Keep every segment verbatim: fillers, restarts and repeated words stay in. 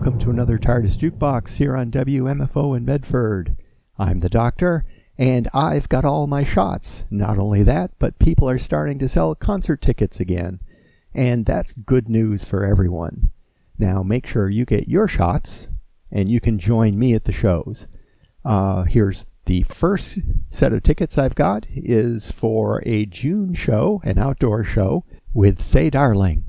welcome to another TARDIS Jukebox here on W M F O in Medford. I'm the Doctor, and I've got all my shots. Not only that, but people are starting to sell concert tickets again, and that's good news for everyone. Now make sure you get your shots, and you can join me at the shows. Uh, here's the first set of tickets I've got is for a June show, an outdoor show, with Say Darling.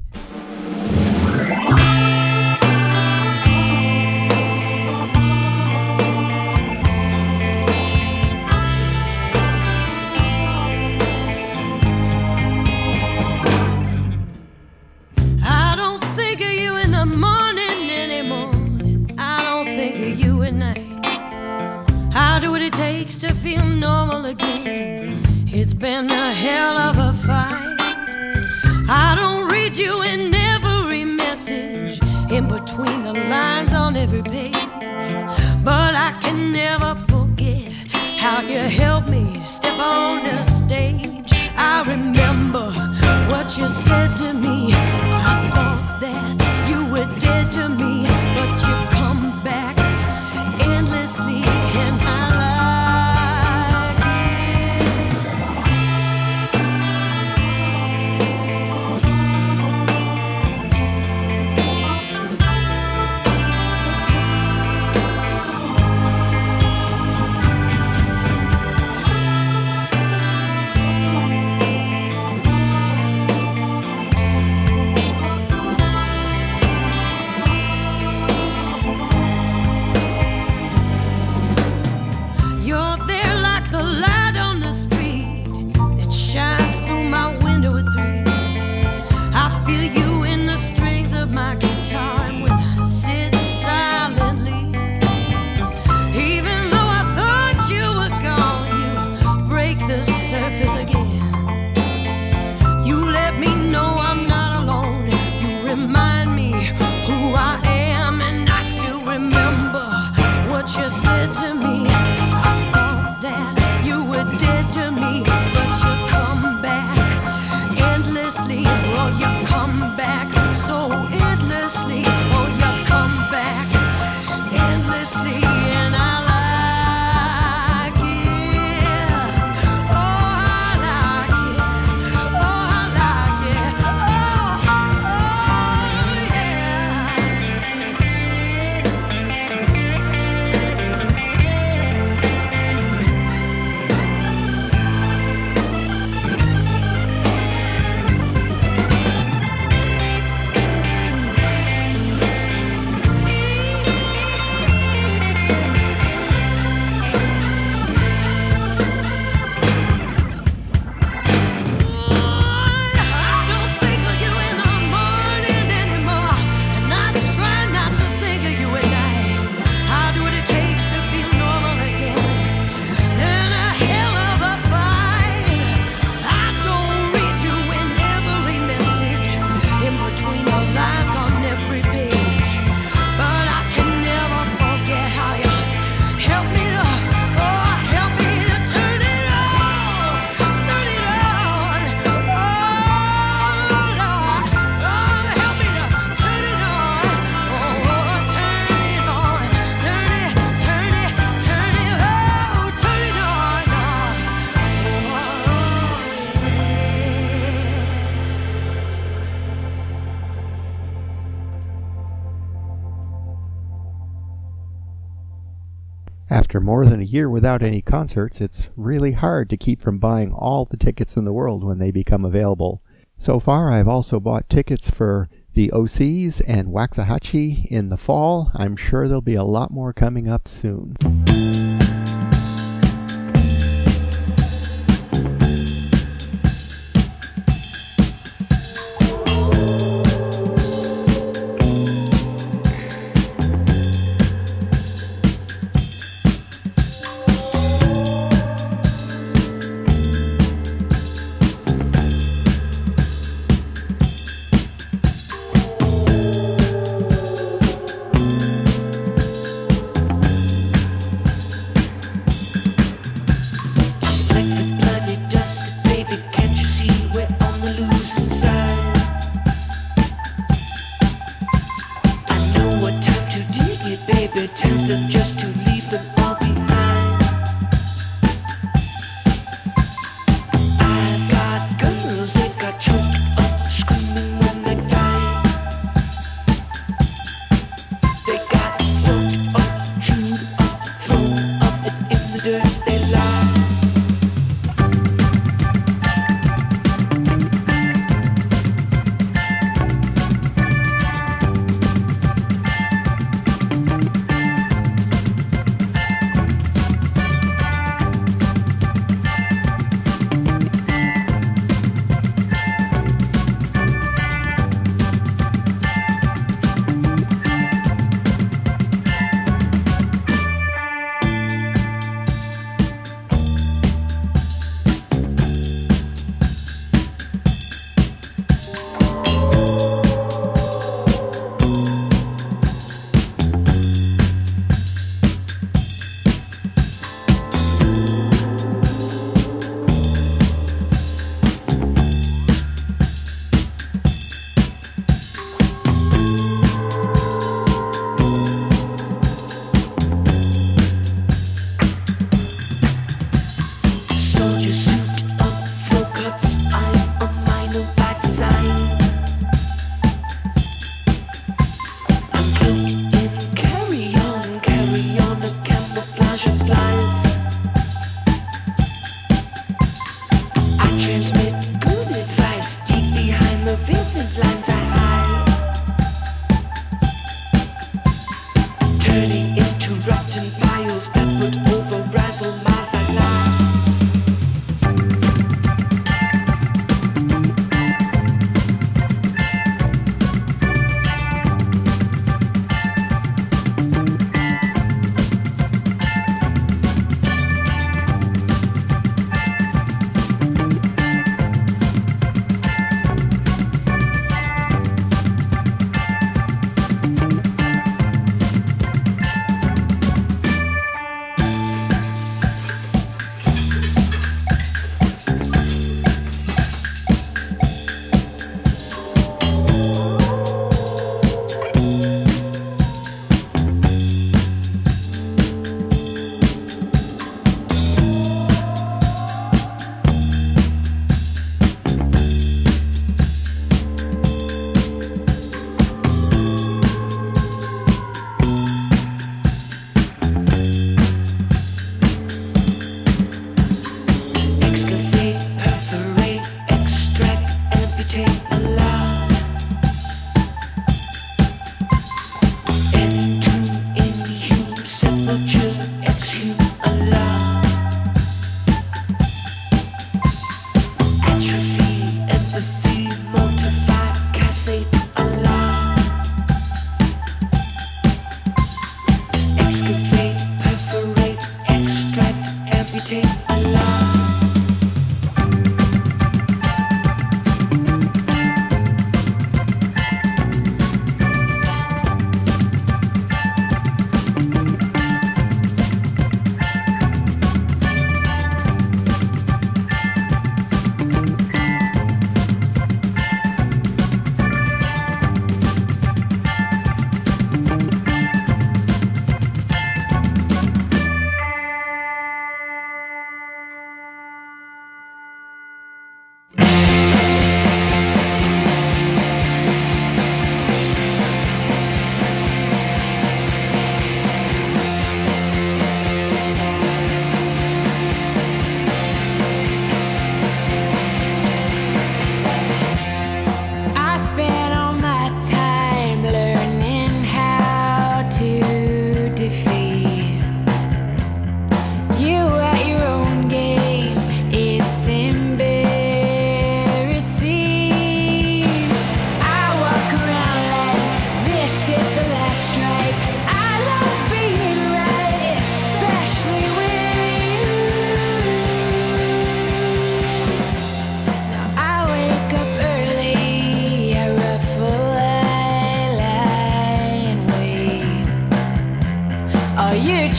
To feel normal again, it's been a hell of a fight. I don't read you in every message, in between the lines on every page, but I can never forget how you helped me step on the stage. I remember what you said to me. I thought that you were dead to me, but you come back endlessly, and I After more than a year without any concerts, it's really hard to keep from buying all the tickets in the world when they become available. So far, I've also bought tickets for the O Cs and Waxahachie in the fall. I'm sure there'll be a lot more coming up soon.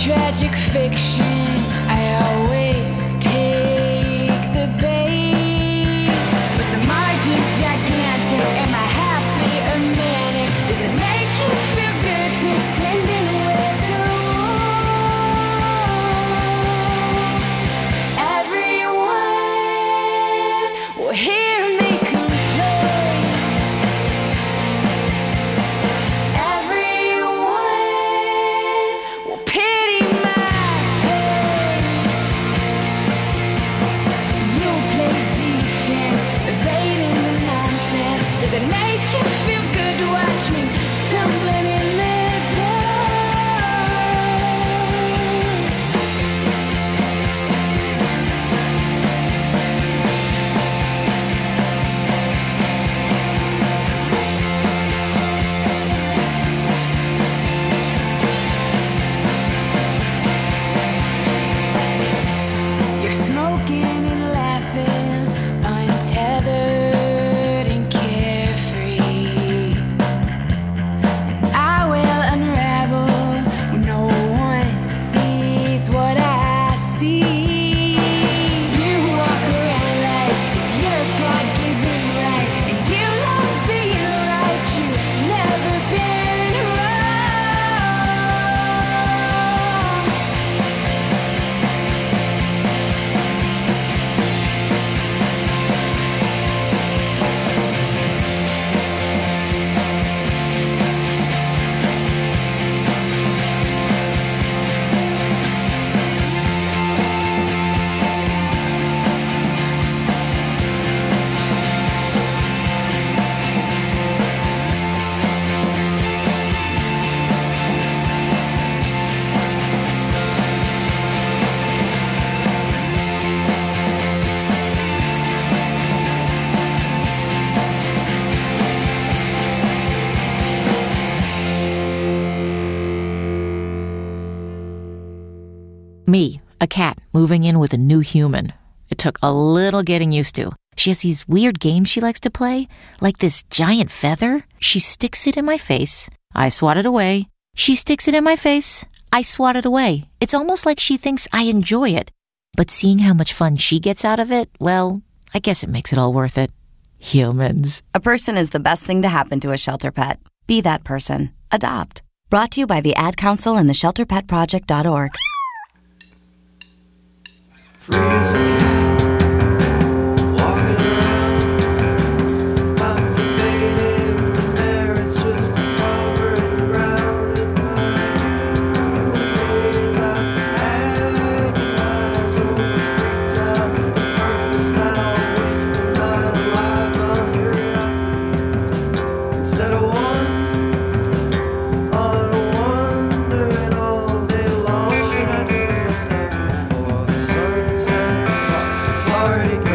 tragic fiction, I always take the bait. But the margin's gigantic, am I happy or manic? Does it make you feel good to blend in with the room? Everyone will hear me complain. Everyone will pity my pain. You play defense, evading the nonsense. Does it make you feel good to watch me stumbling in the You're smoking and laughing, untethered and carefree. And I will unravel when no one sees what I see. You walk around like it's your God-given right, and you love being right. You've never been wrong. Me, a cat, moving in with a new human. It took a little getting used to. She has these weird games she likes to play, like this giant feather. She sticks it in my face. I swat it away. She sticks it in my face. I swat it away. It's almost like she thinks I enjoy it. But seeing how much fun she gets out of it, well, I guess it makes it all worth it. Humans. A person is the best thing to happen to a shelter pet. Be that person. Adopt. Brought to you by the Ad Council and the shelter pet project dot org. Free as a cat, walking around, not debating the merits, just covering ground in my ways. I agonize over free time and purpose now, wasting nine lives on curiosity instead of one. On a wondering all day long, what should I do with myself before the sun sets? It's already gone.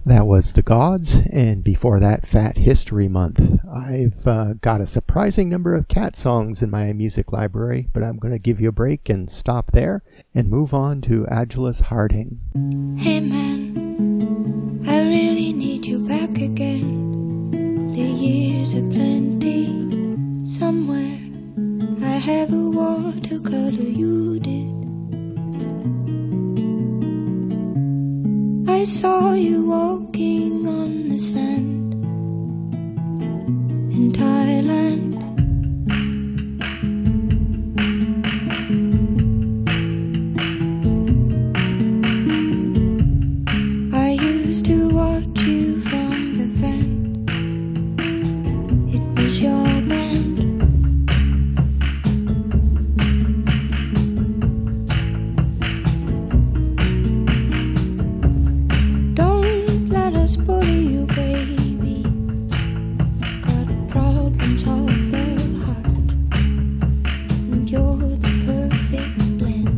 That was The Gods, and before that, Fat History Month. I've uh, got a surprising number of cat songs in my music library, but I'm going to give you a break and stop there and move on to Angelus Harding. Hey man, I really need you back again. The years are plenty somewhere. I have a watercolor you did. I saw you walking on the sand in Thailand. I used to watch you from the van. It was your band. Don't let us bully you, baby. Got problems of the heart, and you're the perfect blend.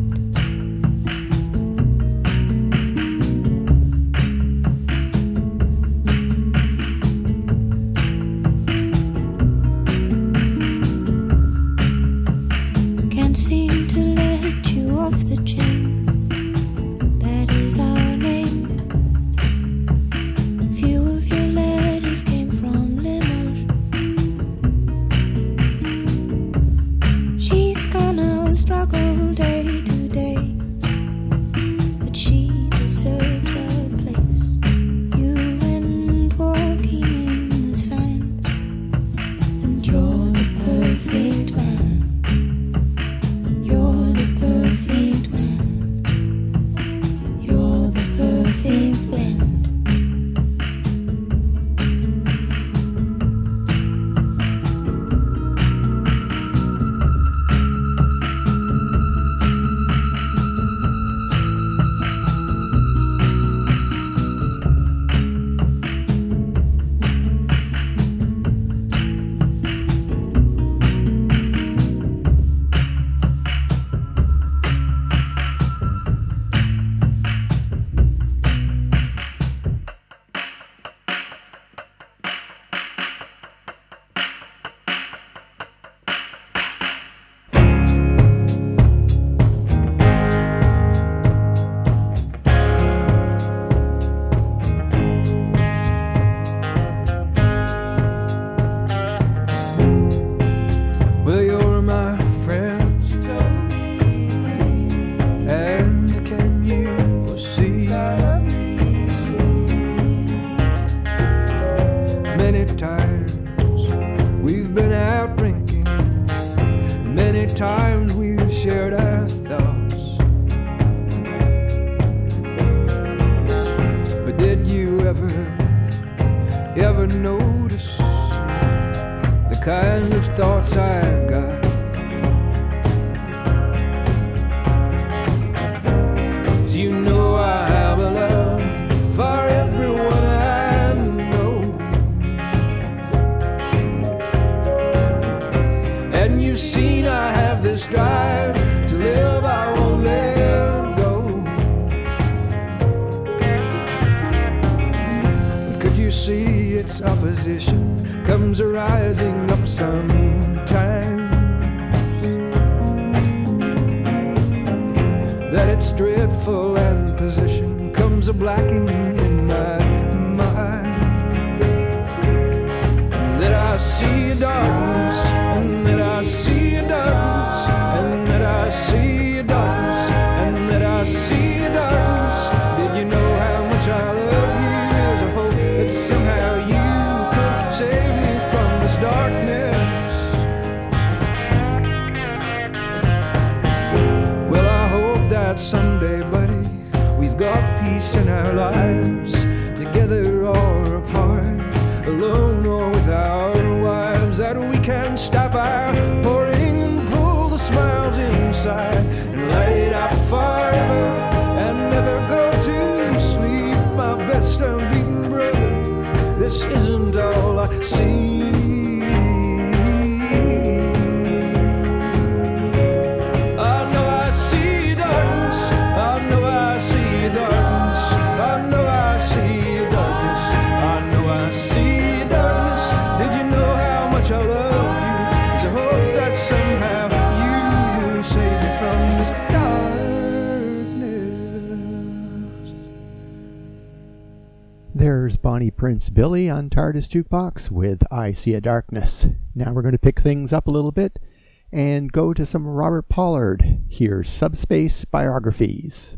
Can't seem to let you off the chain. That is our name. Few of your letters came from Limoges. She's gonna struggle day to day, but she deserves a place. You went walking in the sand, and you're the perfect man. You're the perfect man. You're the perfect blend. Well, you're my friend, and can you see? Many times we've been out drinking, many times we've shared our thoughts. But did you ever, ever notice the kind of thoughts I got? 'Cause you know I have a love for everyone I know, and you've seen I have this drive to live, I won't let go. But could you see its opposition comes rising up sometimes? That its dreadful and position comes a blacking in my mind. And that I see a darkness, and that I see a darkness, and that I see a darkness, and that I see a darkness. Did you know how much I love you? There's a hope that somehow you could save me from this darkness. Well, I hope that someday, buddy, we've got peace in our lives, together or apart, alone or with our wives, that we can stop our pouring and pull the smiles inside and light up forever and never go to sleep. My best unbeaten brother, this isn't all I see. I know I see darkness, I know I see darkness, I know I see There's Bonnie Prince Billy on TARDIS Jukebox with I See a Darkness. Now we're going to pick things up a little bit and go to some Robert Pollard. Here's Subspace Biographies.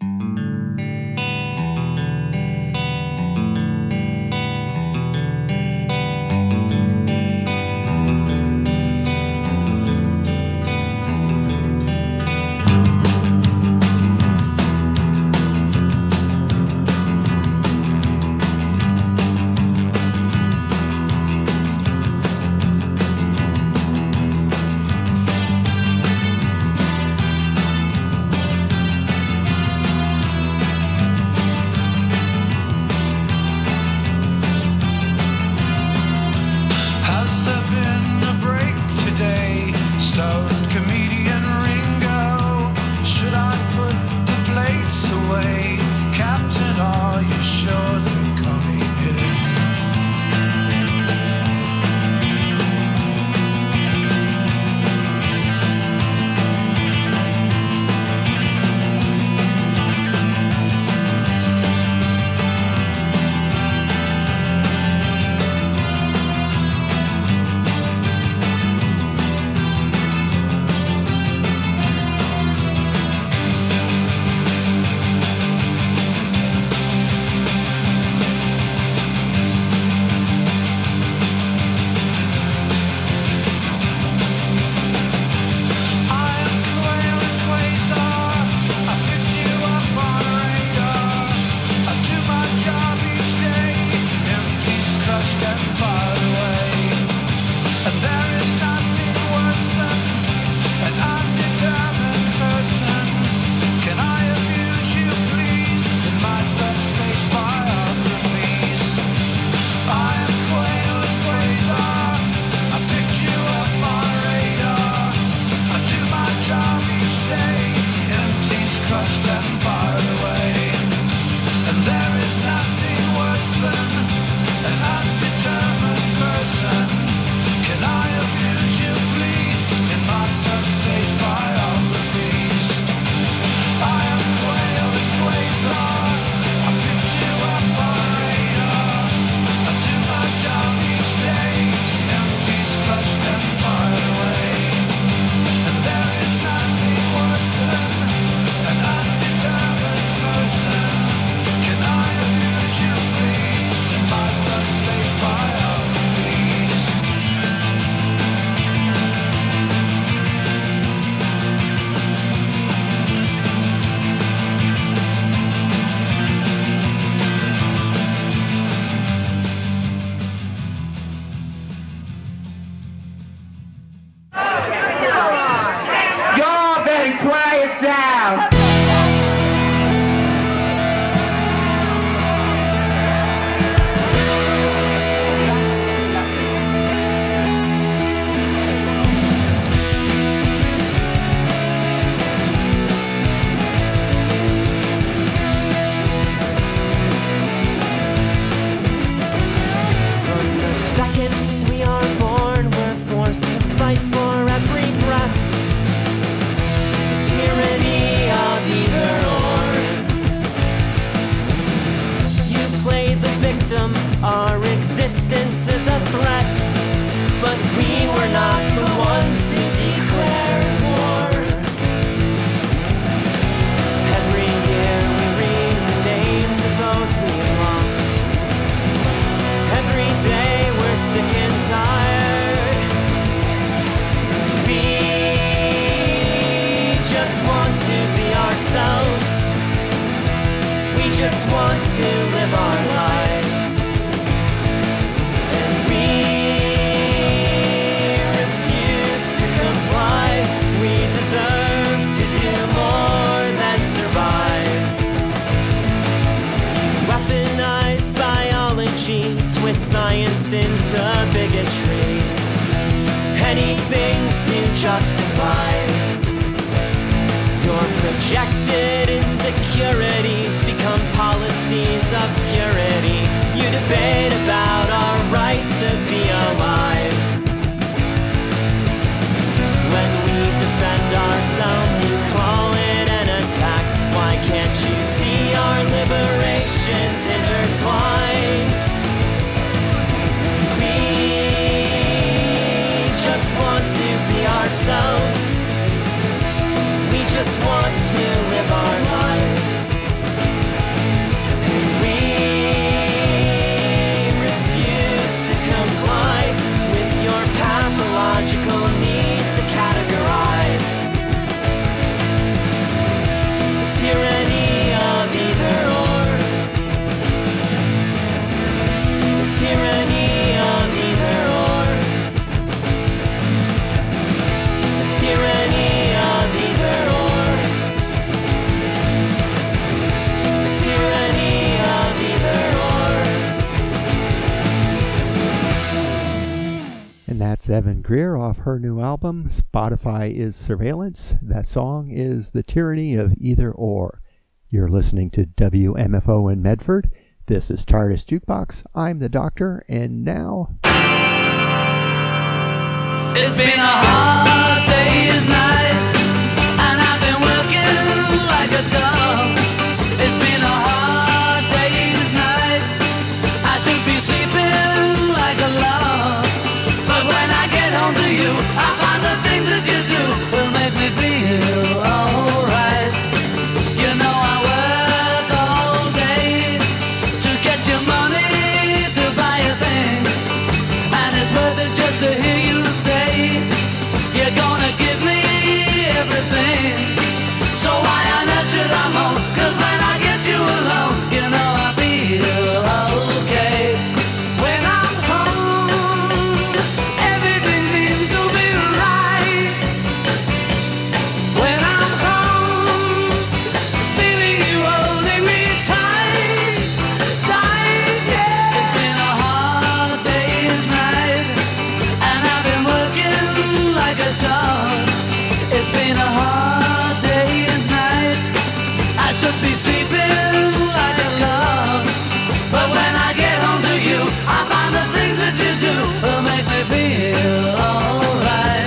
Our existence is a threat, but we were not the ones who declared war. Every year we read the names of those we lost. Every day we're sick and tired. We just want to be ourselves. We just want to live our lives. Twist science into bigotry, anything to justify your projected insecurities become policies of purity. You debate about our right to be alive. When we defend ourselves, you call it an attack. Why can't you see our liberations intertwined? That's Evan Greer off her new album, Spotify is Surveillance. That song is The Tyranny of Either Or. You're listening to W M F O in Medford. This is TARDIS Jukebox. I'm the Doctor, and now... It's been a hard day's night, and I've been working like a dog. It's been a hard day's night, I should be sleeping like a log. But when I get home to you, I find the things that you do will make me feel alright. You know I work all day to get your money to buy a thing, and it's worth it just to hear you say you're gonna give me everything. So why on earth should I moan? 'Cause when I get you alone, you know I feel okay. When I'm home, everything seems to be right. When I'm home, feeling you holding me tight, tight, yeah. It's been a hard day's night, and I've been working like a dog. It's been a hard day's night, I should be sleeping like a log. But when I get home to you, I find the things that you do will make me feel alright.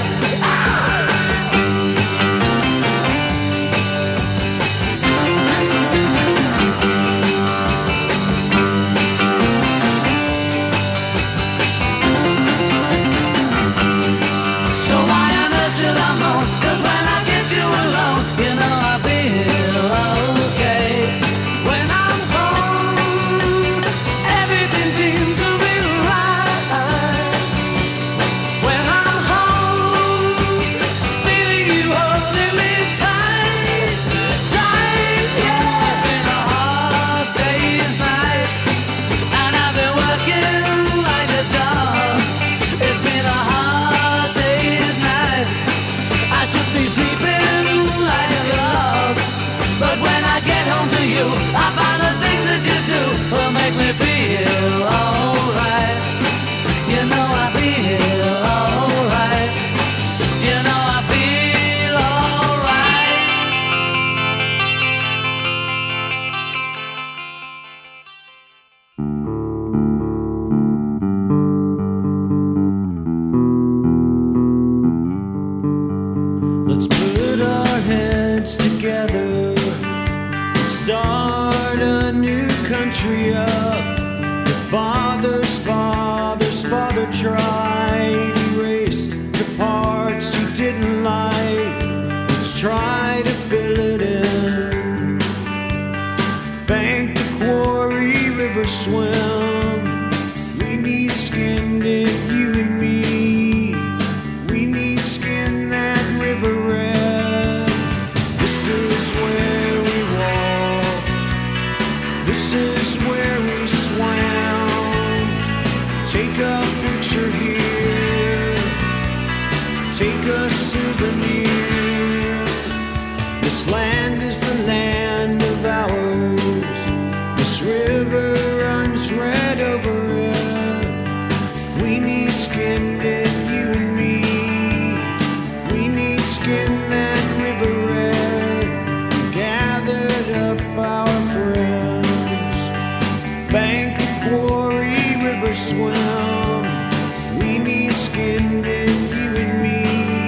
So why on earth should I moan? 'Cause when I get you alone, you know I feel okay. When I'm home, everything seems to be right. When I'm home, feeling you holding me tight, tight, yeah. It's been a hard day's night, and I've been working like a dog. It's been a hard day's night, I should be sleeping like a log. But when I get home to you, I find the things that you do will make me feel alright. You know I feel alright. You know I feel alright. Let's put our heads together, start a new country up. The father's father's father tried, erased the parts he didn't like. Let's try to fill it in. Bank the quarry, river swim. We need skinned it, you and me. We need skin that river red. This is where we walked. This is where we swam. Take a picture here. Take a souvenir. This land is the land of ours. This river runs red over it. We need skinned it, you and me. We need skin that river red. Gathered up our friends. Bank the quarry, river swim. We need skinned it, you and me.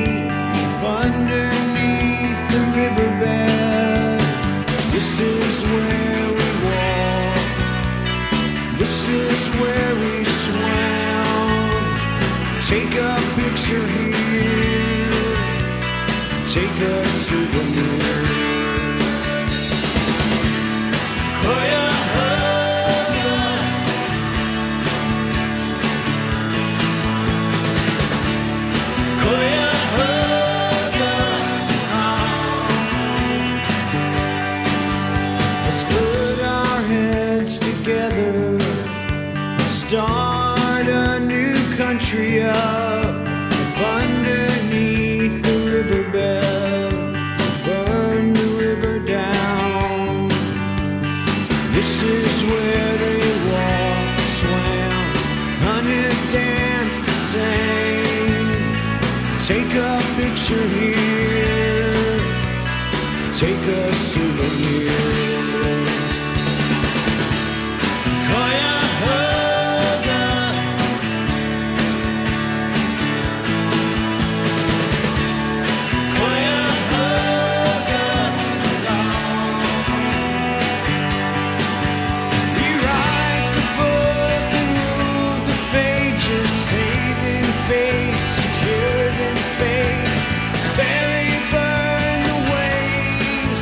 Underneath the riverbed. This is where we walked. This is where we swam. Take a picture here. Take a souvenir. Oh yeah, oh yeah. Oh yeah, oh yeah. Let's put our heads together, start a new country up. Underneath the riverbed, burn the river down. This is where they walked, swam, hunted, danced the same. Take a picture here, take a souvenir. Cuyahoga, Cuyahoga. Rewrite the book and move the pages, saving face, secured in faith. Bury, burn the waves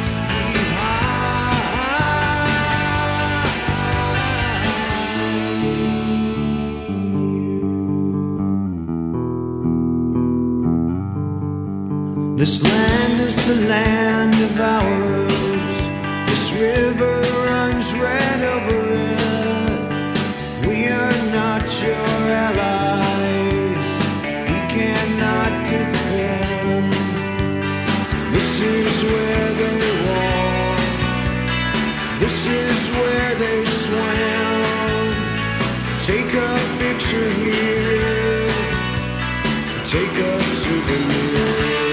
behind. This land is the land of ours. This river runs red over it. We are not your allies. We cannot defend. This is where they walk. This is where they swam. Take a picture here. Take a souvenir.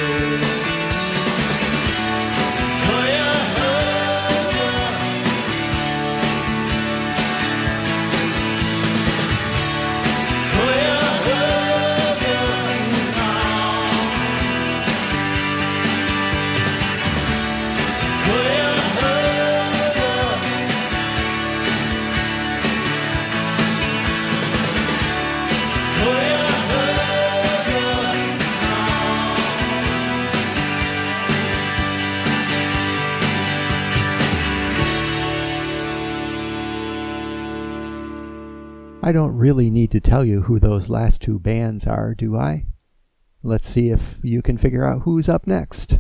I don't really need to tell you who those last two bands are, do I? Let's see if you can figure out who's up next.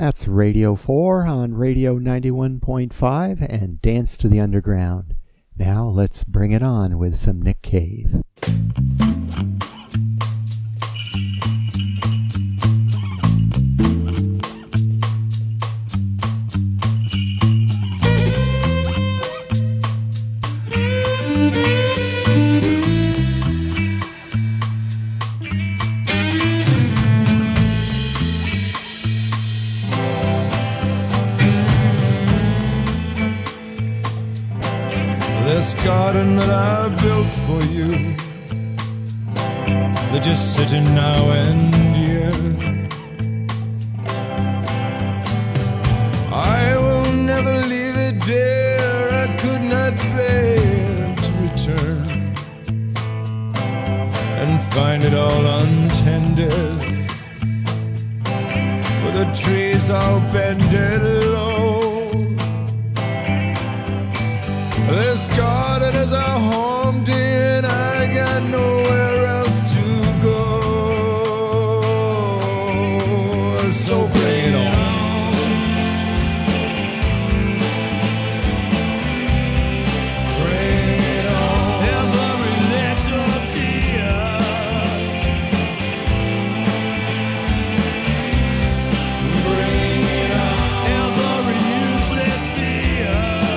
That's Radio four on Radio ninety-one point five and Dance to the Underground. Now let's bring it on with some Nick Cave. This garden that I built for you, they're just sitting now and here. I will never leave it, dear. I could not bear to return and find it all untended, with the trees all bended low. This garden is a home, dear, and I got nowhere else to go. So bring it on. Bring it on. Every little tear. Bring it on. Every useless fear.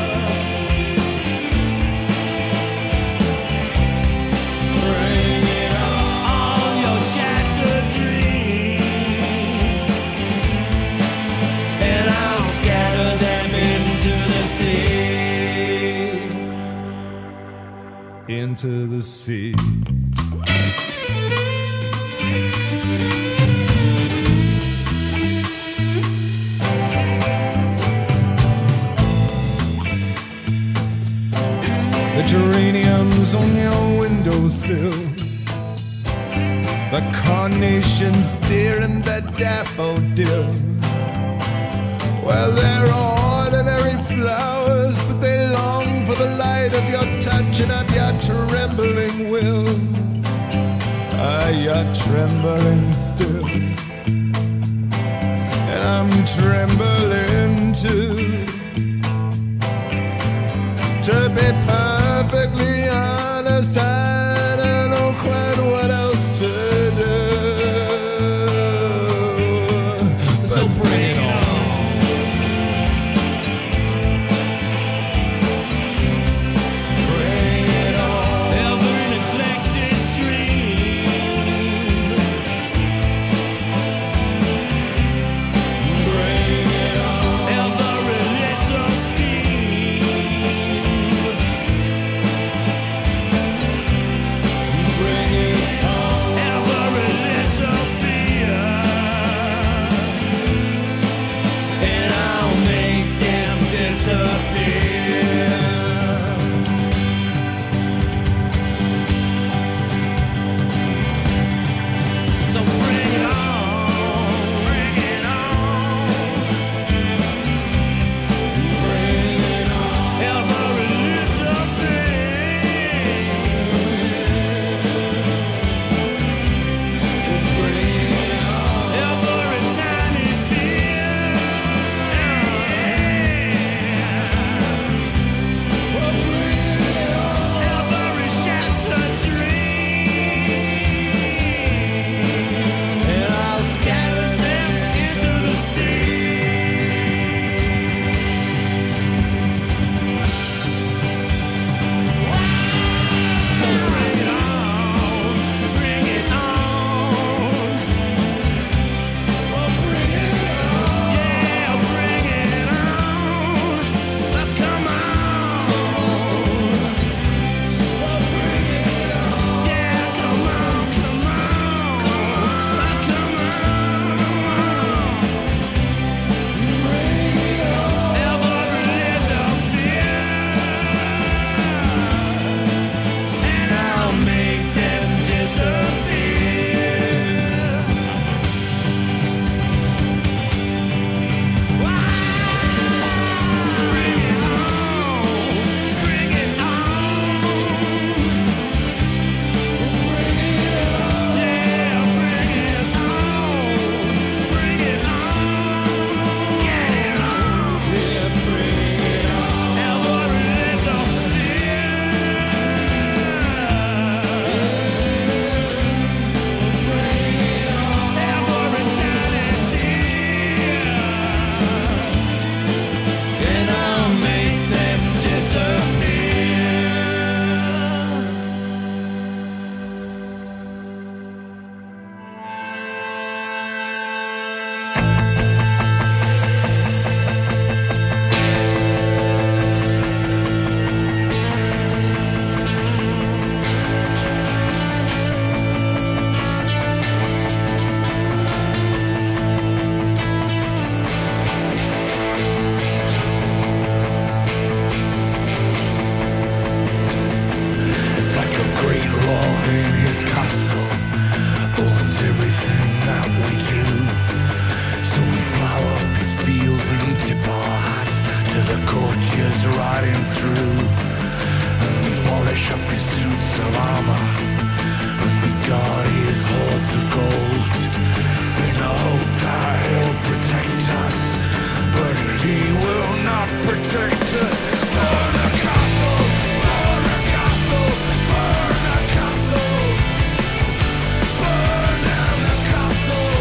Into the sea. The geraniums on your windowsill, the carnations, dear, and the daffodil. Well, they're ordinary flowers, but they long for the light of your touch and of your trembling will. Ah, you're trembling still, and I'm trembling too. To be perfectly honest, I don't know quite what else to do. So bring it on. through. And we polish up his suits of armor, and we guard his hoards of gold, in the hope that he'll protect us. But he will not protect us. Burn the castle, burn the castle, burn the castle, burn down the castle.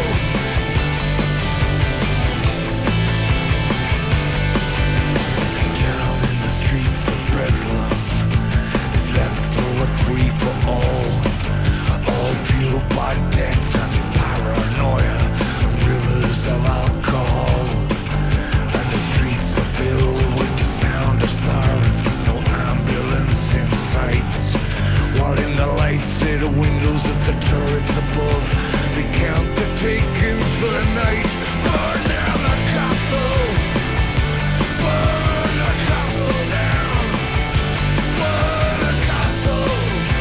Down in the streets of Bedlam is left poetry for all, all fueled by debt and paranoia and rivers of alcohol. And the streets are filled with the sound of sirens, but no ambulance in sight. While in the lights at the windows of the turrets above, they count the takings for the night. Burn down the castle, burn the castle down, burn the castle.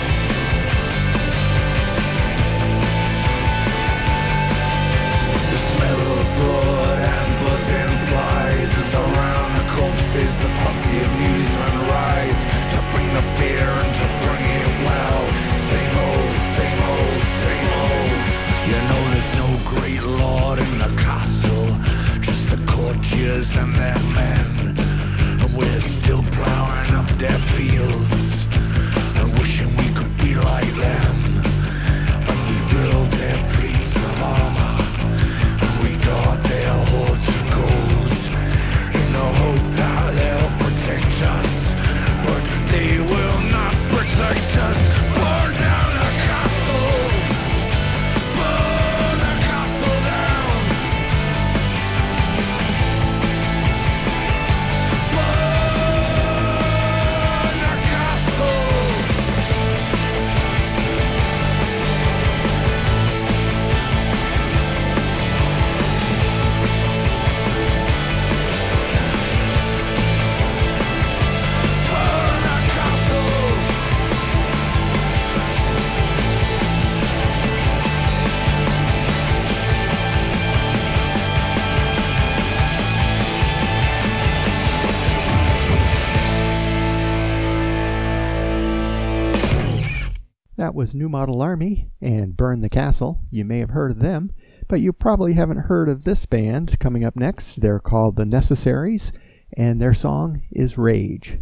The smell of blood and buzzing flies is around the corpses. The posse of newsmen rise to bring the fear and to bring it well. Same old, same old, same old. You know there's no great lord in the castle, just the courtiers and their men. And we're still plowing up their fields and wishing we could be like them. And we build their fleets of armor, and we guard their hoards of gold, in the hope that they'll protect us. But they will not protect us. Burn down the castle, burn the castle down, burn the castle. Burn the castle. That was New Model Army and Burn the Castle. You may have heard of them, but you probably haven't heard of this band coming up next. They're called The Necessaries, and their song is Rage.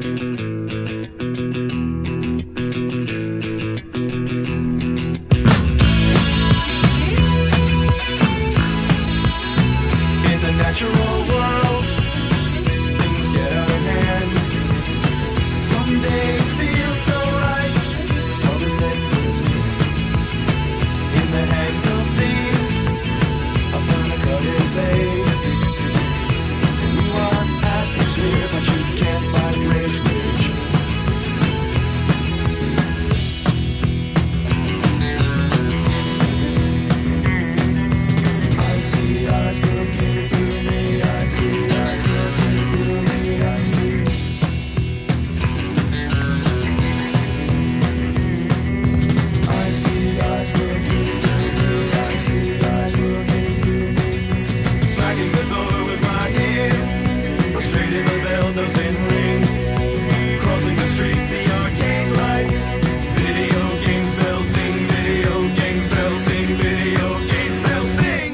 In the natural world, things get out of hand. Some days feel so right, others they put still. In the hands of thieves, I found a cutting blade. You want atmosphere, but you can't find rage, rage. I see eyes looking through me. I see eyes looking through me. I see. I see eyes looking through me. I see eyes looking through me. Smacking the door with my heel, frustrated the bell doesn't ring. Crossing the street, the arcade's lights. Video games bells sing. Video games bells sing. Video games bells sing.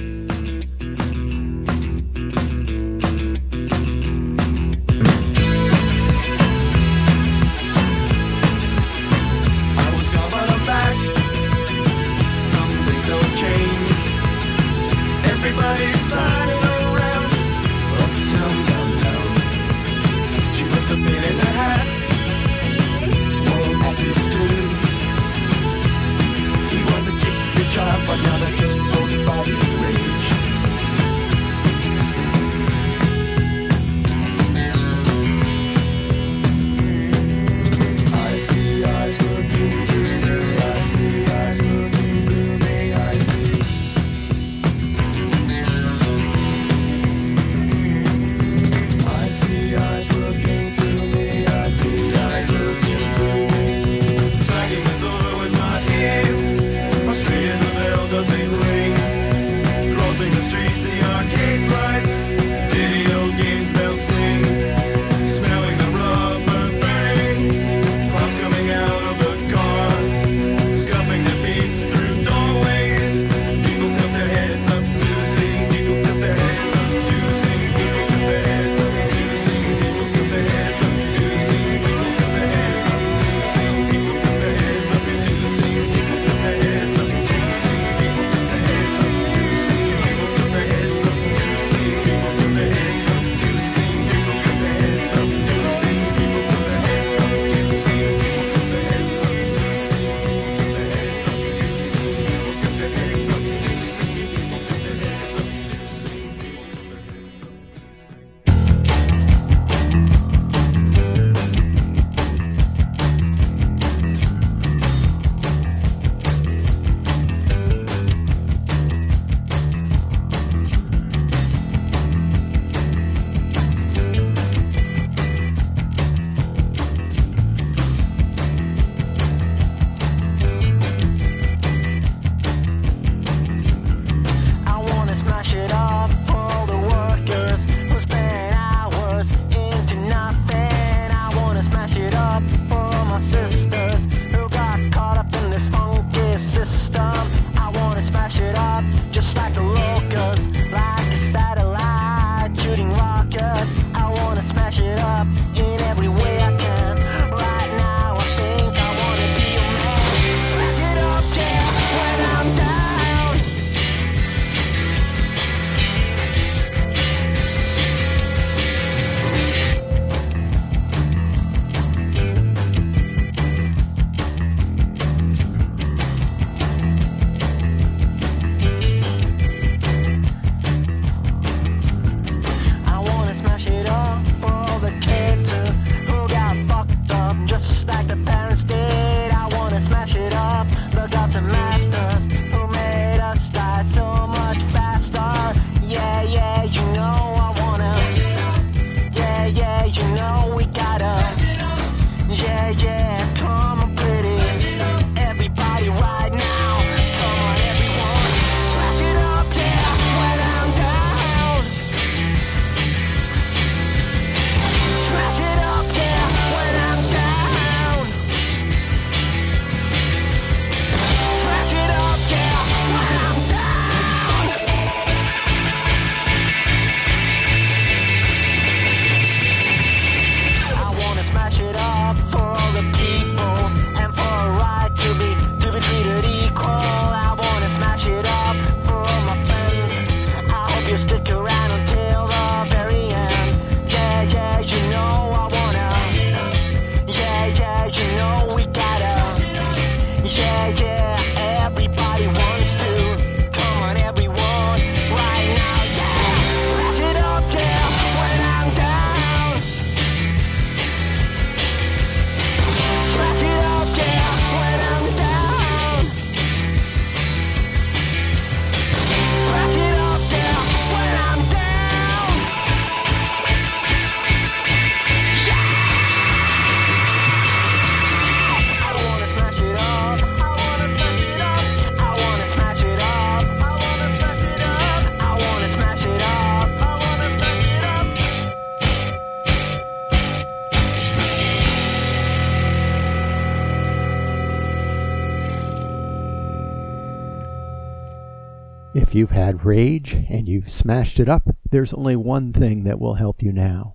I was gone but I'm back. Some things don't change. Everybody's sliding around, uptown, downtown. She puts a pin in her hat. More attitude. He was a gifted child, but now they're just both body rage. I see eyes looking through me. I see eyes looking through me. I see. I see eyes looking through me. I see eyes looking through me. Smacking the door with my heel, frustrated the bell doesn't ring. Crossing the street, the arcade's lights. Video games bells sing. Smelling the If you've had rage and you've smashed it up, there's only one thing that will help you now.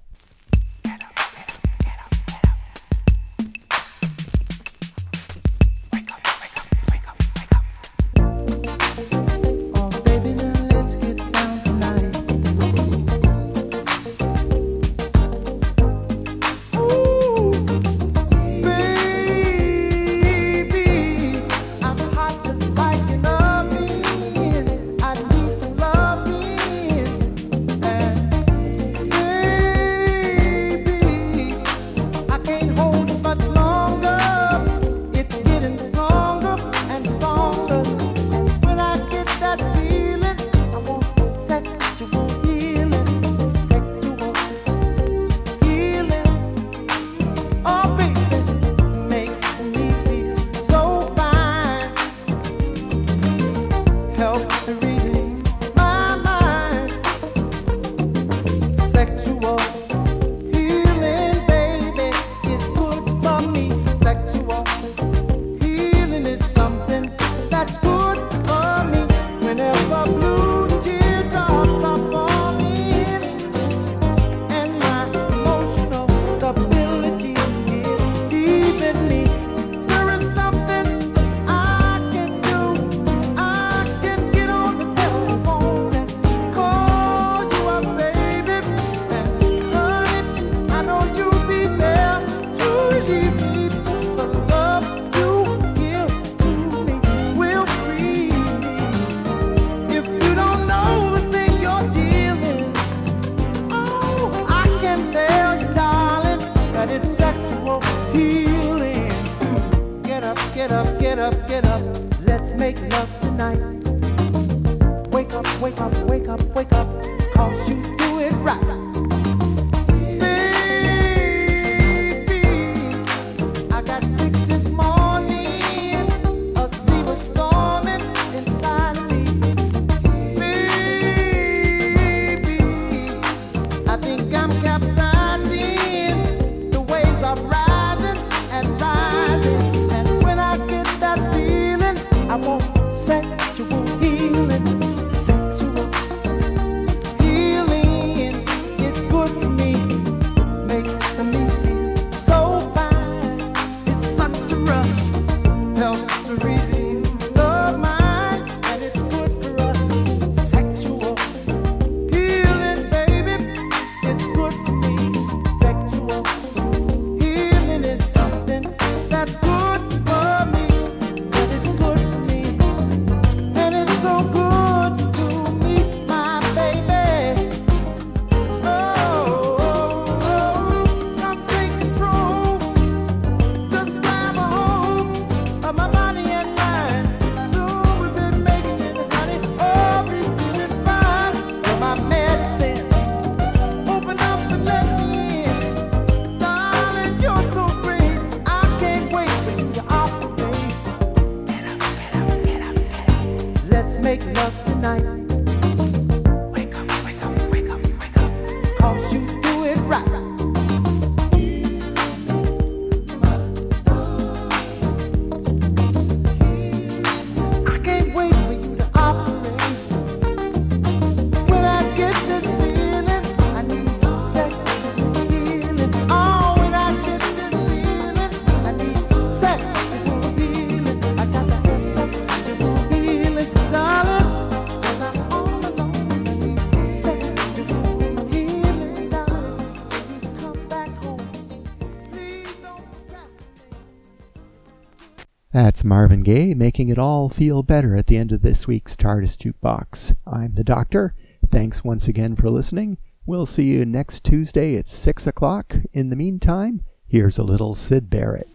That's Marvin Gaye making it all feel better at the end of this week's TARDIS Jukebox. I'm the Doctor. Thanks once again for listening. We'll see you next Tuesday at six o'clock. In the meantime, here's a little Syd Barrett.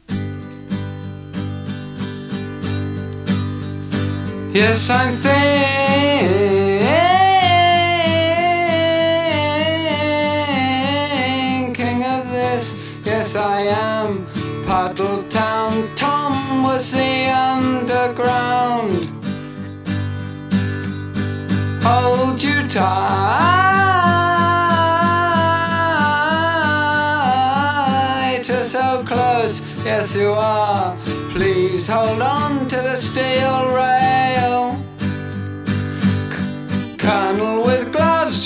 Yes, I'm thinking of this. Yes, I am. Paddletown Tom was the underground. Hold you tight, you're so close, yes you are. Please hold on to the steel rail.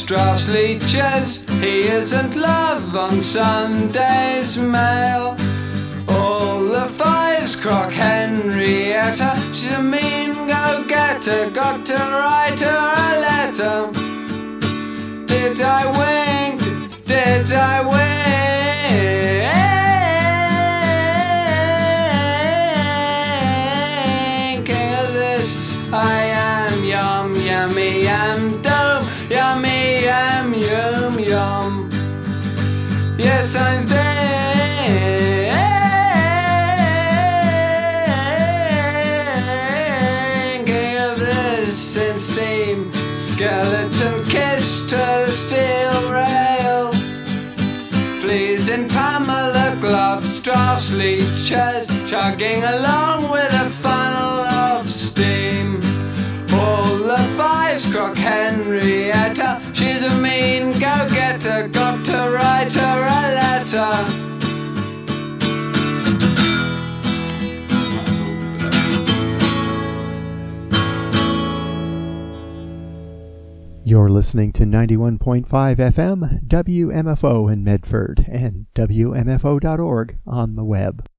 Strauss leeches, he isn't love on Sunday's Mail. All the fives crock Henrietta, she's a mean go-getter, got to write her a letter. Did I wink? Did I wink? This I am yum yummy yum dum yummy yum yum yum. Yes, I'm thinking of this in steam. Skeleton kissed her steel rail. Fleas in Pamela gloves, Strauss leeches, chugging along with a funnel of steam. All the fives crock Henrietta, she's a mean go-getter, got to write her a letter. You're listening to ninety-one point five F M W M F O in Medford and W M F O dot org on the web.